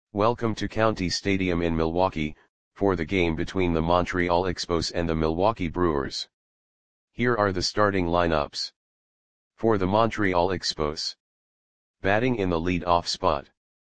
Welcome to County Stadium in Milwaukee, for the game between the Montreal Expos and the Milwaukee Brewers. Here are the starting lineups. For the Montreal Expos. Batting in the lead-off spot.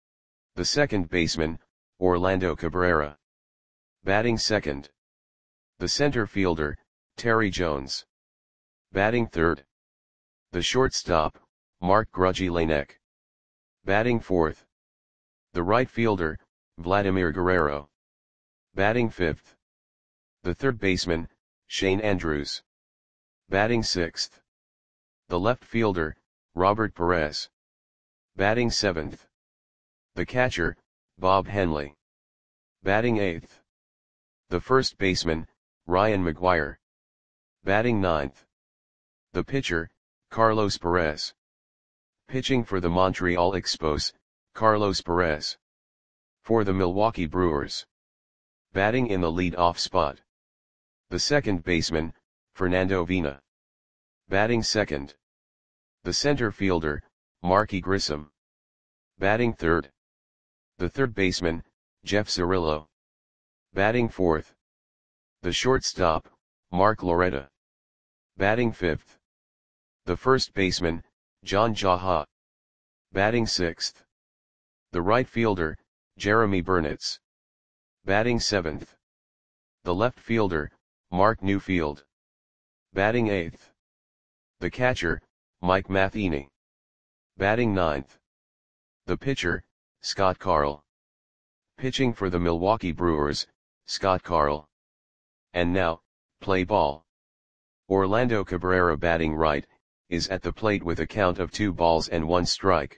The second baseman, Orlando Cabrera. Batting second. The center fielder, Terry Jones. Batting third. The shortstop, Mark Grudzielanek. Batting fourth. The right fielder, Vladimir Guerrero. Batting fifth. The third baseman, Shane Andrews. Batting sixth. The left fielder, Robert Perez. Batting seventh. The catcher, Bob Henley. Batting eighth. The first baseman, Ryan McGuire. Batting ninth. The pitcher, Carlos Perez. Pitching for the Montreal Expos, Carlos Perez. For the Milwaukee Brewers. Batting in the lead-off spot. The second baseman, Fernando Vina. Batting second. The center fielder, Marky Grissom. Batting third. The third baseman, Jeff Cirillo. Batting fourth. The shortstop, Mark Loretta. Batting fifth. The first baseman, John Jaha. Batting sixth. The right fielder, Jeremy Burnitz. Batting seventh. The left fielder, Mark Newfield. Batting eighth. The catcher, Mike Matheny. Batting ninth. The pitcher, Scott Carl. Pitching for the Milwaukee Brewers, Scott Carl. And now, play ball. Orlando Cabrera, batting right, is at the plate with a count of 2 balls and 1 strike.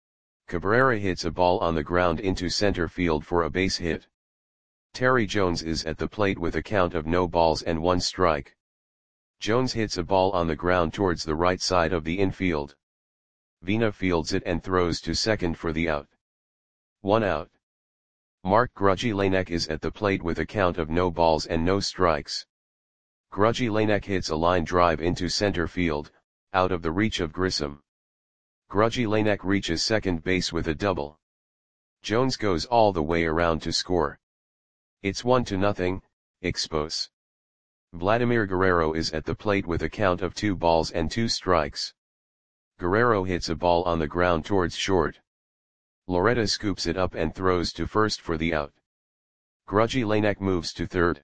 Cabrera hits a ball on the ground into center field for a base hit. Terry Jones is at the plate with a count of no balls and 1 strike. Jones hits a ball on the ground towards the right side of the infield. Vina fields it and throws to second for the out. 1 out. Mark Grudzielanek is at the plate with a count of no balls and no strikes. Grudzielanek hits a line drive into center field, out of the reach of Grissom. Grudzielanek reaches second base with a double. Jones goes all the way around to score. It's 1-0, Expos. Vladimir Guerrero is at the plate with a count of 2 balls and 2 strikes. Guerrero hits a ball on the ground towards short. Loretta scoops it up and throws to first for the out. Grudzielanek moves to third.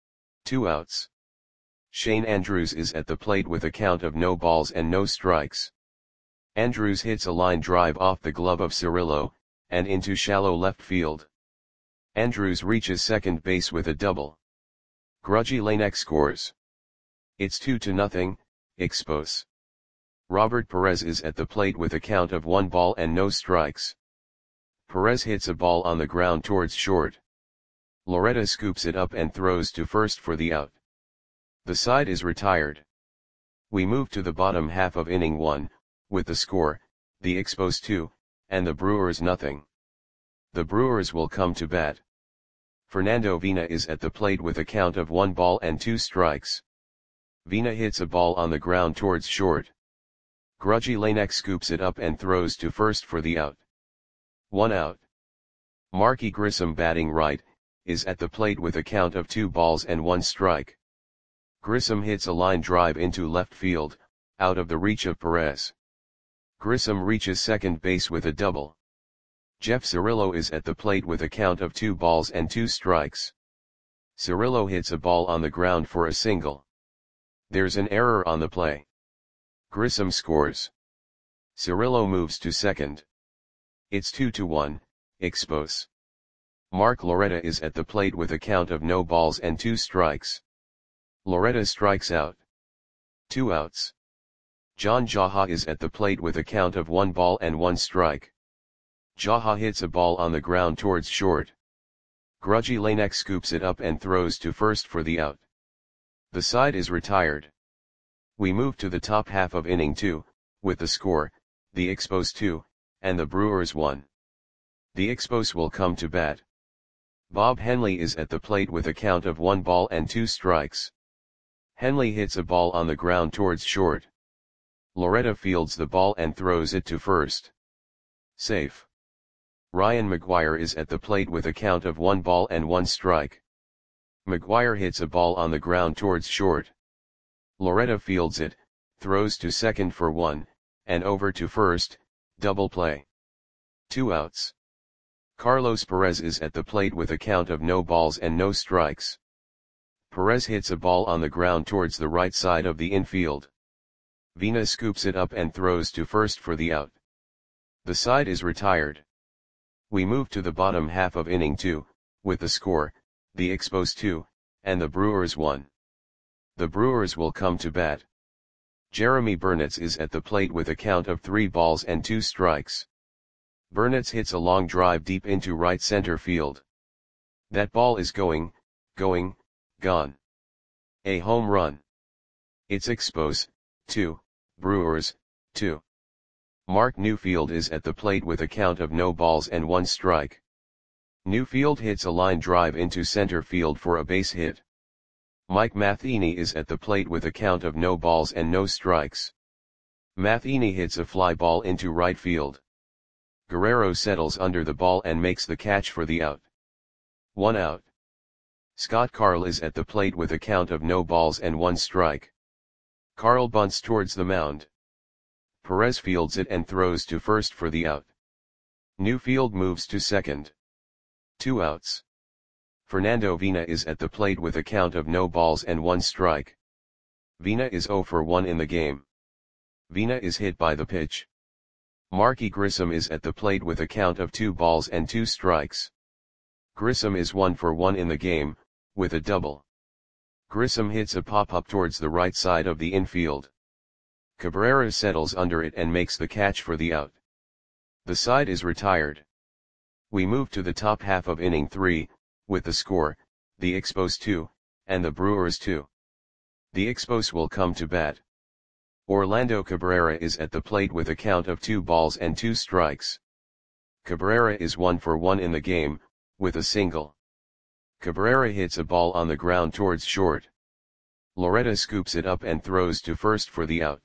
2 outs. Shane Andrews is at the plate with a count of no balls and no strikes. Andrews hits a line drive off the glove of Cirillo, and into shallow left field. Andrews reaches second base with a double. Grudzielanek scores. It's 2-0, Expos. Robert Perez is at the plate with a count of 1 ball and no strikes. Perez hits a ball on the ground towards short. Loretta scoops it up and throws to first for the out. The side is retired. We move to the bottom half of inning 1, with the score, the Expos 2, and the Brewers 0. The Brewers will come to bat. Fernando Vina is at the plate with a count of 1 ball and 2 strikes. Vina hits a ball on the ground towards short. Grudzielanek scoops it up and throws to first for the out. 1 out. Marky Grissom, batting right, is at the plate with a count of 2 balls and 1 strike. Grissom hits a line drive into left field, out of the reach of Perez. Grissom reaches second base with a double. Jeff Cirillo is at the plate with a count of 2 balls and 2 strikes. Cirillo hits a ball on the ground for a single. There's an error on the play. Grissom scores. Cirillo moves to second. It's 2-1, Expos. Mark Loretta is at the plate with a count of no balls and 2 strikes. Loretta strikes out. 2 outs. John Jaha is at the plate with a count of 1 ball and 1 strike. Jaha hits a ball on the ground towards short. Grudzielanek scoops it up and throws to first for the out. The side is retired. We move to the top half of inning 2, with the score, the Expos 2, and the Brewers 1. The Expos will come to bat. Bob Henley is at the plate with a count of 1 ball and 2 strikes. Henley hits a ball on the ground towards short. Loretta fields the ball and throws it to first. Safe. Ryan McGuire is at the plate with a count of 1 ball and 1 strike. McGuire hits a ball on the ground towards short. Loretta fields it, throws to second for 1, and over to first, double play. 2 outs. Carlos Perez is at the plate with a count of no balls and no strikes. Perez hits a ball on the ground towards the right side of the infield. Vina scoops it up and throws to first for the out. The side is retired. We move to the bottom half of inning 2, with the score, the Expos 2, and the Brewers 1. The Brewers will come to bat. Jeremy Burnitz is at the plate with a count of 3 balls and 2 strikes. Burnitz hits a long drive deep into right center field. That ball is going, gone. A home run. It's Expos, 2, Brewers, 2. Mark Newfield is at the plate with a count of no balls and 1 strike. Newfield hits a line drive into center field for a base hit. Mike Matheny is at the plate with a count of no balls and no strikes. Matheny hits a fly ball into right field. Guerrero settles under the ball and makes the catch for the out. 1 out. Scott Carl is at the plate with a count of no balls and 1 strike. Carl bunts towards the mound. Perez fields it and throws to first for the out. Newfield moves to second. 2 outs. Fernando Vina is at the plate with a count of no balls and 1 strike. Vina is 0 for 1 in the game. Vina is hit by the pitch. Marky Grissom is at the plate with a count of 2 balls and 2 strikes. Grissom is 1 for 1 in the game, with a double. Grissom hits a pop-up towards the right side of the infield. Cabrera settles under it and makes the catch for the out. The side is retired. We move to the top half of inning 3, with the score, the Expos 2, and the Brewers 2. The Expos will come to bat. Orlando Cabrera is at the plate with a count of 2 balls and 2 strikes. Cabrera is 1 for 1 in the game, with a single. Cabrera hits a ball on the ground towards short. Loretta scoops it up and throws to first for the out.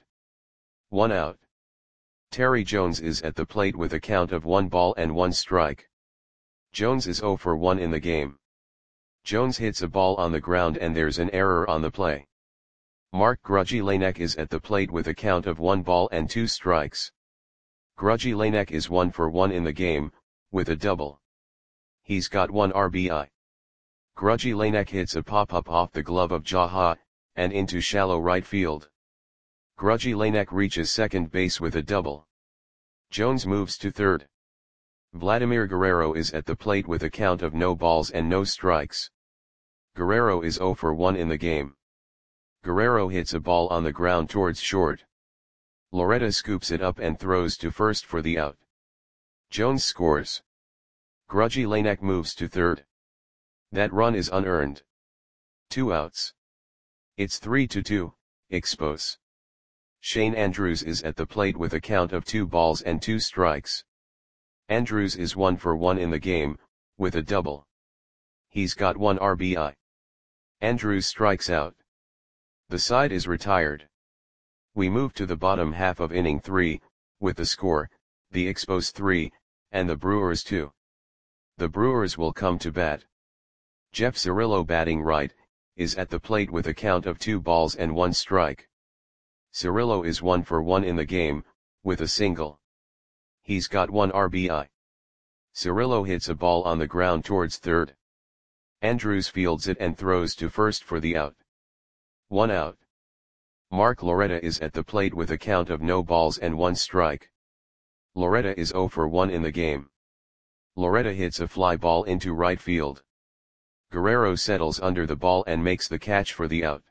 1 out. Terry Jones is at the plate with a count of 1 ball and 1 strike. Jones is 0 for 1 in the game. Jones hits a ball on the ground and there's an error on the play. Mark Grudzielanek is at the plate with a count of 1 ball and 2 strikes. Grudzielanek is 1 for 1 in the game, with a double. He's got 1 RBI. Grudzielanek hits a pop-up off the glove of Jaha, and into shallow right field. Grudzielanek reaches second base with a double. Jones moves to third. Vladimir Guerrero is at the plate with a count of no balls and no strikes. Guerrero is 0 for 1 in the game. Guerrero hits a ball on the ground towards short. Loretta scoops it up and throws to first for the out. Jones scores. Grudzielanek moves to third. That run is unearned. 2 outs. It's 3-2, Expos. Shane Andrews is at the plate with a count of 2 balls and 2 strikes. Andrews is 1 for 1 in the game, with a double. He's got 1 RBI. Andrews strikes out. The side is retired. We move to the bottom half of inning 3, with the score, the Expos 3, and the Brewers 2. The Brewers will come to bat. Jeff Cirillo, batting right, is at the plate with a count of 2 balls and 1 strike. Cirillo is 1 for 1 in the game, with a single. He's got 1 RBI. Cirillo hits a ball on the ground towards third. Andrews fields it and throws to first for the out. 1 out. Mark Loretta is at the plate with a count of no balls and 1 strike. Loretta is 0 for 1 in the game. Loretta hits a fly ball into right field. Guerrero settles under the ball and makes the catch for the out.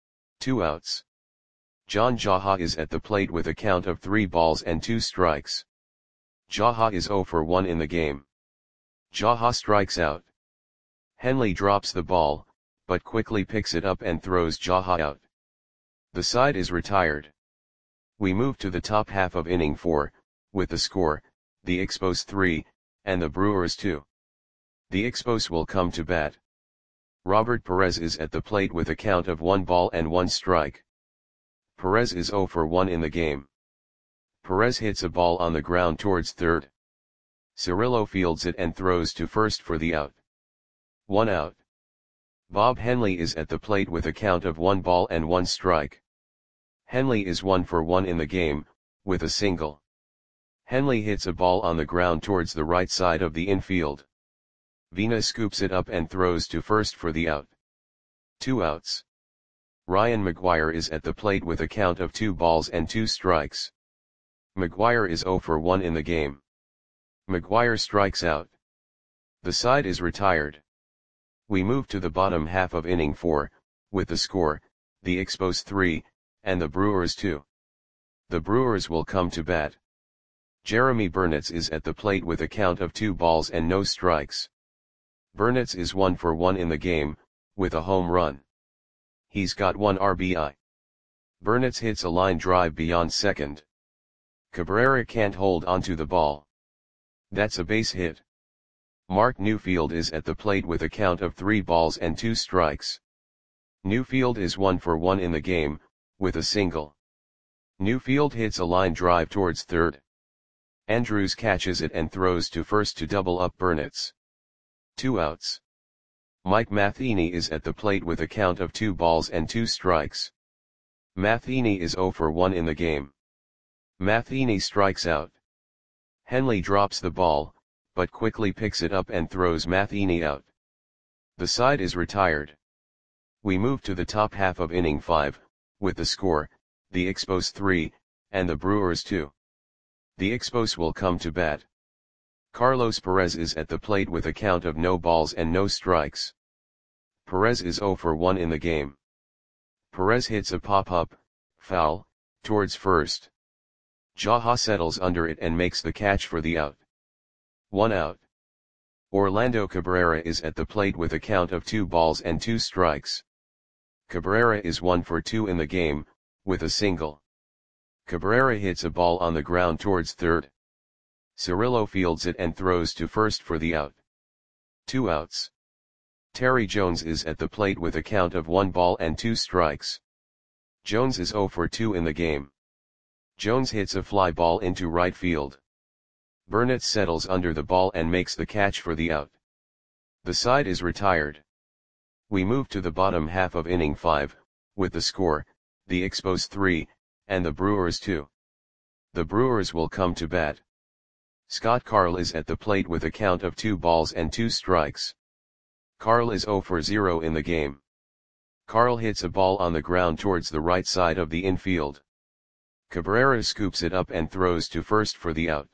2 outs. John Jaha is at the plate with a count of 3 balls and 2 strikes. Jaha is 0 for 1 in the game. Jaha strikes out. Henley drops the ball, but quickly picks it up and throws Jaha out. The side is retired. We move to the top half of inning 4, with the score, the Expos 3, and the Brewers 2. The Expos will come to bat. Robert Perez is at the plate with a count of 1 ball and 1 strike. Perez is 0 for 1 in the game. Perez hits a ball on the ground towards third. Cirillo fields it and throws to first for the out. 1 out. Bob Henley is at the plate with a count of 1 ball and 1 strike. Henley is 1 for 1 in the game, with a single. Henley hits a ball on the ground towards the right side of the infield. Vina scoops it up and throws to first for the out. 2 outs. Ryan McGuire is at the plate with a count of 2 balls and 2 strikes. McGuire is 0 for 1 in the game. McGuire strikes out. The side is retired. We move to the bottom half of inning 4, with the score, the Expos 3, and the Brewers 2. The Brewers will come to bat. Jeremy Burnitz is at the plate with a count of 2 balls and no strikes. Burnitz is 1 for 1 in the game, with a home run. He's got 1 RBI. Burnitz hits a line drive beyond second. Cabrera can't hold onto the ball. That's a base hit. Mark Newfield is at the plate with a count of 3 balls and 2 strikes. Newfield is 1 for 1 in the game, with a single. Newfield hits a line drive towards third. Andrews catches it and throws to first to double up Burnitz. 2 outs. Mike Matheny is at the plate with a count of 2 balls and 2 strikes. Matheny is 0 for 1 in the game. Matheny strikes out. Henley drops the ball, but quickly picks it up and throws Matheny out. The side is retired. We move to the top half of inning 5, with the score, the Expos 3, and the Brewers 2. The Expos will come to bat. Carlos Perez is at the plate with a count of no balls and no strikes. Perez is 0 for 1 in the game. Perez hits a pop-up, foul, towards first. Jaha settles under it and makes the catch for the out. 1 out. Orlando Cabrera is at the plate with a count of 2 balls and 2 strikes. Cabrera is 1 for 2 in the game, with a single. Cabrera hits a ball on the ground towards third. Cirillo fields it and throws to first for the out. 2 outs. Terry Jones is at the plate with a count of 1 ball and 2 strikes. Jones is 0 for 2 in the game. Jones hits a fly ball into right field. Burnitz settles under the ball and makes the catch for the out. The side is retired. We move to the bottom half of inning 5, with the score, the Expos 3, and the Brewers 2. The Brewers will come to bat. Scott Carl is at the plate with a count of 2 balls and 2 strikes. Carl is 0 for 0 in the game. Carl hits a ball on the ground towards the right side of the infield. Cabrera scoops it up and throws to first for the out.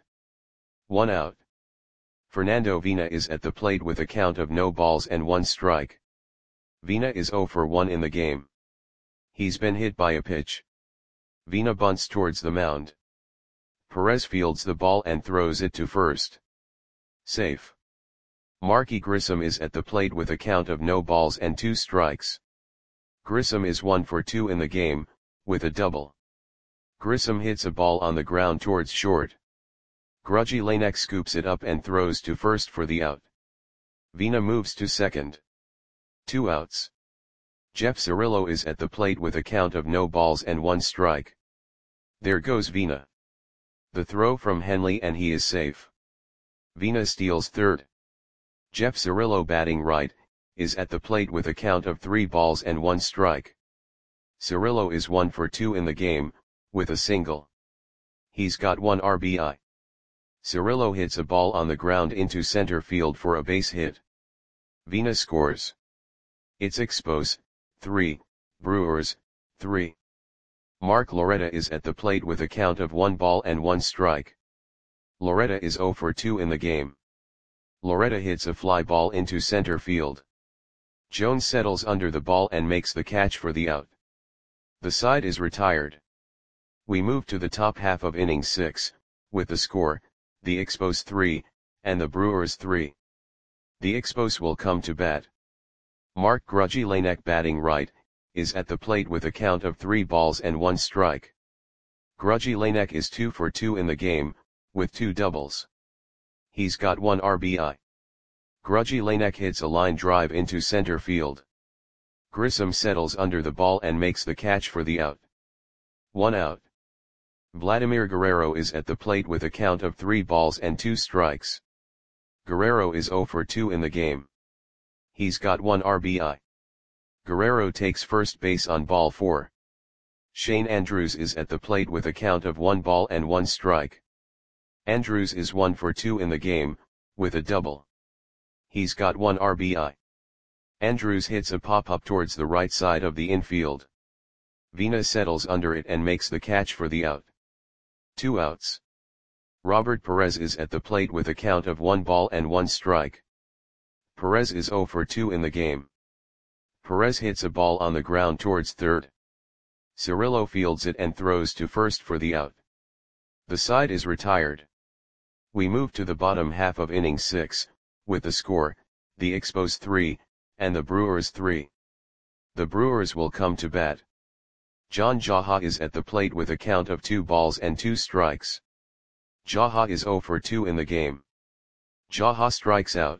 1 out. Fernando Vina is at the plate with a count of no balls and 1 strike. Vina is 0 for 1 in the game. He's been hit by a pitch. Vina bunts towards the mound. Perez fields the ball and throws it to first. Safe. Marky Grissom is at the plate with a count of no balls and 2 strikes. Grissom is 1 for 2 in the game, with a double. Grissom hits a ball on the ground towards short. Grudgy Lanek scoops it up and throws to first for the out. Vina moves to second. 2 outs. Jeff Cirillo is at the plate with a count of no balls and 1 strike. There goes Vina. The throw from Henley and he is safe. Vina steals third. Jeff Cirillo, batting right, is at the plate with a count of 3 balls and 1 strike. Cirillo is 1 for 2 in the game, with a single. He's got 1 RBI. Cirillo hits a ball on the ground into center field for a base hit. Vina scores. It's Expos 3, Brewers 3. Mark Loretta is at the plate with a count of 1 ball and 1 strike. Loretta is 0 for 2 in the game. Loretta hits a fly ball into center field. Jones settles under the ball and makes the catch for the out. The side is retired. We move to the top half of inning 6, with the score, the Expos 3, and the Brewers 3. The Expos will come to bat. Mark Grudgy Lanek, batting right, is at the plate with a count of 3 balls and 1 strike. Grudgy Lanek is 2 for 2 in the game, with 2 doubles. He's got 1 RBI. Grudgy Lanek hits a line drive into center field. Grissom settles under the ball and makes the catch for the out. 1 out. Vladimir Guerrero is at the plate with a count of 3 balls and 2 strikes. Guerrero is 0 for 2 in the game. He's got 1 RBI. Guerrero takes first base on ball 4. Shane Andrews is at the plate with a count of 1 ball and 1 strike. Andrews is 1 for 2 in the game, with a double. He's got 1 RBI. Andrews hits a pop-up towards the right side of the infield. Vina settles under it and makes the catch for the out. 2 outs. Robert Perez is at the plate with a count of 1 ball and 1 strike. Perez is 0 for 2 in the game. Perez hits a ball on the ground towards third. Cirillo fields it and throws to first for the out. The side is retired. We move to the bottom half of inning 6, with the score, the Expos 3, and the Brewers 3. The Brewers will come to bat. John Jaha is at the plate with a count of 2 balls and 2 strikes. Jaha is 0 for 2 in the game. Jaha strikes out.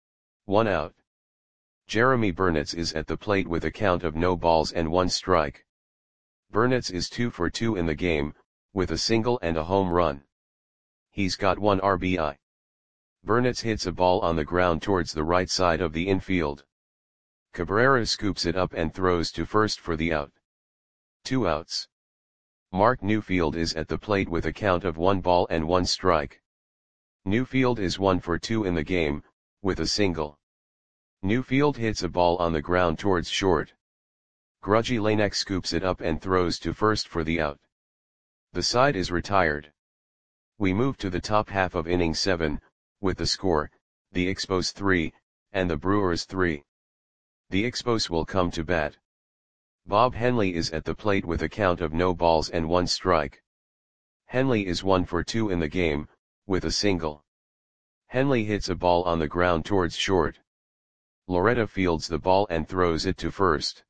1 out. Jeremy Burnitz is at the plate with a count of no balls and 1 strike. Burnitz is 2 for 2 in the game, with a single and a home run. He's got 1 RBI. Burnitz hits a ball on the ground towards the right side of the infield. Cabrera scoops it up and throws to first for the out. 2 outs. Mark Newfield is at the plate with a count of 1 ball and 1 strike. Newfield is 1 for 2 in the game, with a single. Newfield hits a ball on the ground towards short. Grudgy Lanek scoops it up and throws to first for the out. The side is retired. We move to the top half of inning 7, with the score, the Expos 3, and the Brewers 3. The Expos will come to bat. Bob Henley is at the plate with a count of no balls and 1 strike. Henley is 1 for 2 in the game, with a single. Henley hits a ball on the ground towards short. Loretta fields the ball and throws it to first.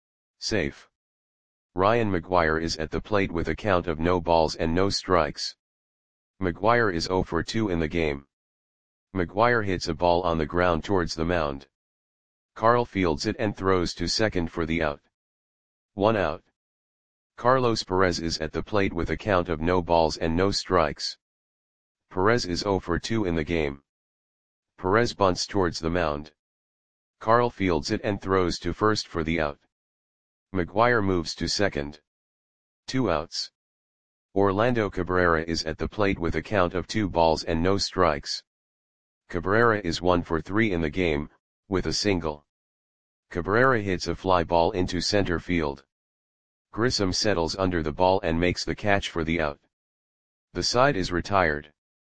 Safe. Ryan McGuire is at the plate with a count of no balls and no strikes. McGuire is 0 for 2 in the game. McGuire hits a ball on the ground towards the mound. Carl fields it and throws to second for the out. 1 out. Carlos Perez is at the plate with a count of no balls and no strikes. Perez is 0 for 2 in the game. Perez bunts towards the mound. Carl fields it and throws to first for the out. McGuire moves to second. 2 outs. Orlando Cabrera is at the plate with a count of 2 balls and no strikes. Cabrera is 1 for 3 in the game, with a single. Cabrera hits a fly ball into center field. Grissom settles under the ball and makes the catch for the out. The side is retired.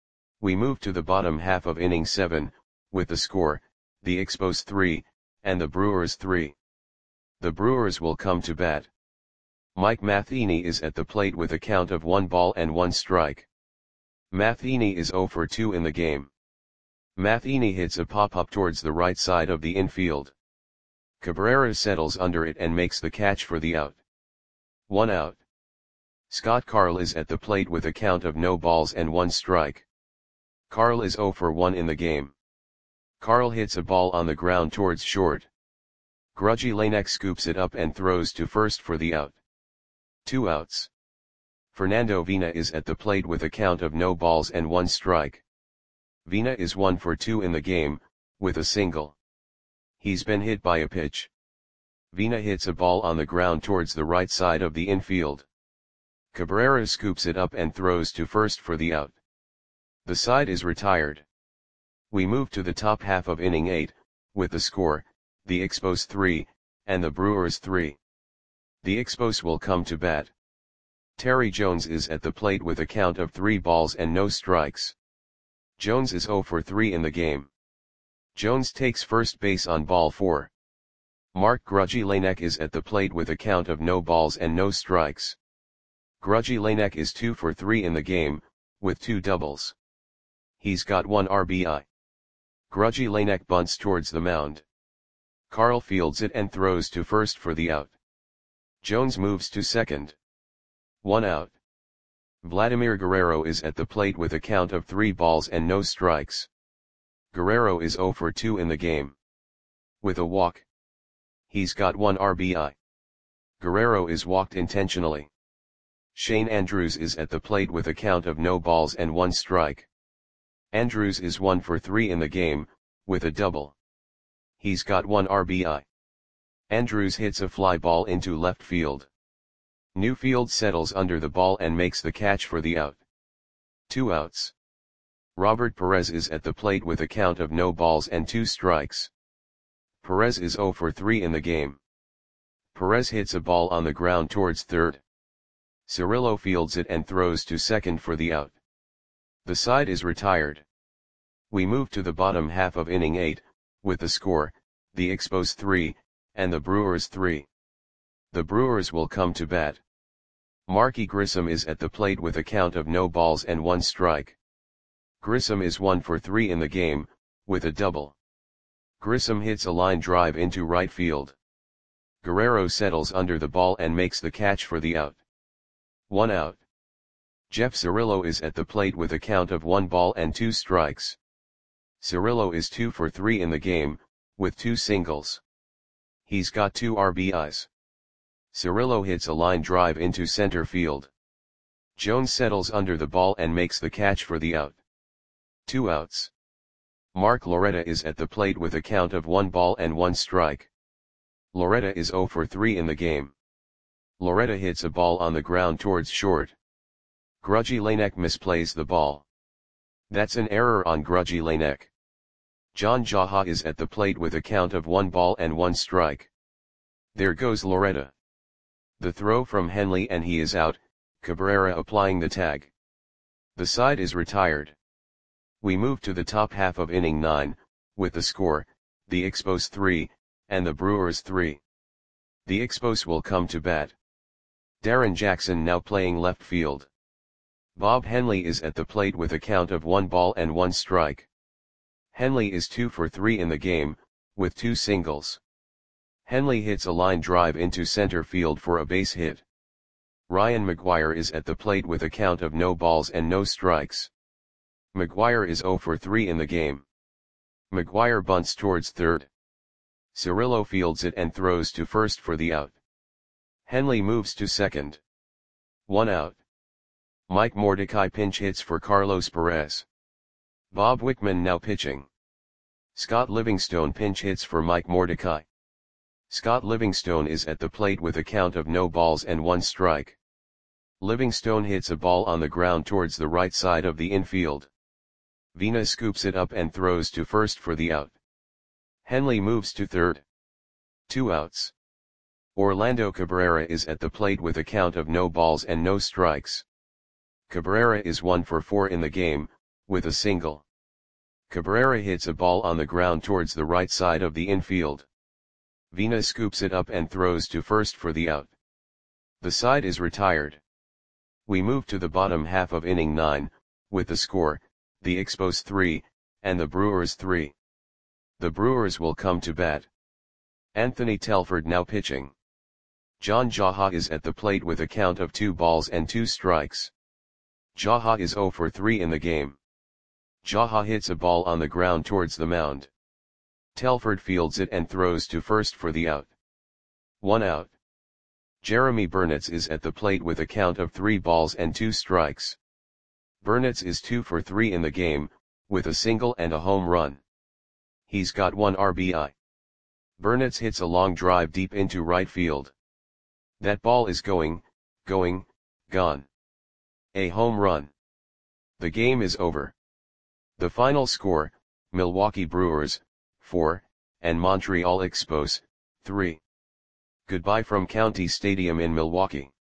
We move to the bottom half of inning 7, with the score, the Expos 3, and the Brewers 3. The Brewers will come to bat. Mike Matheny is at the plate with a count of 1 ball and 1 strike. Matheny is 0 for 2 in the game. Matheny hits a pop-up towards the right side of the infield. Cabrera settles under it and makes the catch for the out. 1 out. Scott Carl is at the plate with a count of no balls and 1 strike. Carl is 0 for 1 in the game. Carl hits a ball on the ground towards short. Grudgy Lanek scoops it up and throws to first for the out. 2 outs. Fernando Vina is at the plate with a count of no balls and 1 strike. Vina is 1 for 2 in the game, with a single. He's been hit by a pitch. Vina hits a ball on the ground towards the right side of the infield. Cabrera scoops it up and throws to first for the out. The side is retired. We move to the top half of inning 8, with the score, the Expos 3, and the Brewers 3. The Expos will come to bat. Terry Jones is at the plate with a count of 3 balls and no strikes. Jones is 0 for 3 in the game. Jones takes first base on ball 4. Mark Grudgy Lanek is at the plate with a count of no balls and no strikes. Grudgy Lanek is 2 for 3 in the game, with 2 doubles. He's got 1 RBI. Grudgy Lanek bunts towards the mound. Carl fields it and throws to first for the out. Jones moves to second. 1 out. Vladimir Guerrero is at the plate with a count of 3 balls and no strikes. Guerrero is 0 for 2 in the game. With a walk. He's got 1 RBI. Guerrero is walked intentionally. Shane Andrews is at the plate with a count of no balls and 1 strike. Andrews is 1 for 3 in the game, with a double. He's got 1 RBI. Andrews hits a fly ball into left field. Newfield settles under the ball and makes the catch for the out. 2 outs. Robert Perez is at the plate with a count of no balls and 2 strikes. Perez is 0 for 3 in the game. Perez hits a ball on the ground towards third. Cirillo fields it and throws to second for the out. The side is retired. We move to the bottom half of inning 8, with the score, the Expos 3, and the Brewers 3. The Brewers will come to bat. Marky Grissom is at the plate with a count of no balls and 1 strike. Grissom is 1 for 3 in the game, with a double. Grissom hits a line drive into right field. Guerrero settles under the ball and makes the catch for the out. 1 out. Jeff Cirillo is at the plate with a count of 1 ball and 2 strikes. Cirillo is 2 for 3 in the game, with 2 singles. He's got 2 RBIs. Cirillo hits a line drive into center field. Jones settles under the ball and makes the catch for the out. 2 outs. Mark Loretta is at the plate with a count of 1 ball and 1 strike. Loretta is 0 for 3 in the game. Loretta hits a ball on the ground towards short. Grudgy Lanek misplays the ball. That's an error on Grudgy Lanek. John Jaha is at the plate with a count of 1 ball and 1 strike. There goes Loretta. The throw from Henley and he is out, Cabrera applying the tag. The side is retired. We move to the top half of inning 9, with the score, the Expos 3, and the Brewers 3. The Expos will come to bat. Darren Jackson now playing left field. Bob Henley is at the plate with a count of 1 ball and 1 strike. Henley is 2 for 3 in the game, with 2 singles. Henley hits a line drive into center field for a base hit. Ryan McGuire is at the plate with a count of no balls and no strikes. McGuire is 0 for 3 in the game. McGuire bunts towards third. Cirillo fields it and throws to first for the out. Henley moves to second. 1 out. Mike Mordecai pinch hits for Carlos Perez. Bob Wickman now pitching. Scott Livingstone pinch hits for Mike Mordecai. Scott Livingstone is at the plate with a count of no balls and 1 strike. Livingstone hits a ball on the ground towards the right side of the infield. Vina scoops it up and throws to first for the out. Henley moves to third. 2 outs. Orlando Cabrera is at the plate with a count of no balls and no strikes. Cabrera is 1 for 4 in the game, with a single. Cabrera hits a ball on the ground towards the right side of the infield. Vina scoops it up and throws to first for the out. The side is retired. We move to the bottom half of inning 9, with the score, the Expos 3, and the Brewers 3. The Brewers will come to bat. Anthony Telford now pitching. John Jaha is at the plate with a count of 2 balls and 2 strikes. Jaha is 0 for 3 in the game. Jaha hits a ball on the ground towards the mound. Telford fields it and throws to first for the out. 1 out. Jeremy Burnitz is at the plate with a count of 3 balls and 2 strikes. Burnitz is 2 for 3 in the game, with a single and a home run. He's got 1 RBI. Burnitz hits a long drive deep into right field. That ball is going, gone. A home run. The game is over. The final score, Milwaukee Brewers, 4, and Montreal Expos, 3. Goodbye from County Stadium in Milwaukee.